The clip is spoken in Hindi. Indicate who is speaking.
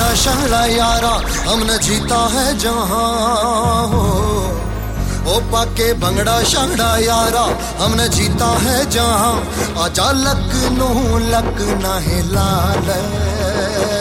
Speaker 1: भंगड़ा शंगड़ा यारा हमने जीता है जहां हो। ओ पाके भंगड़ा शंगड़ा यारा हमने जीता है जहां। आजा लक नू लक ना हिला ले।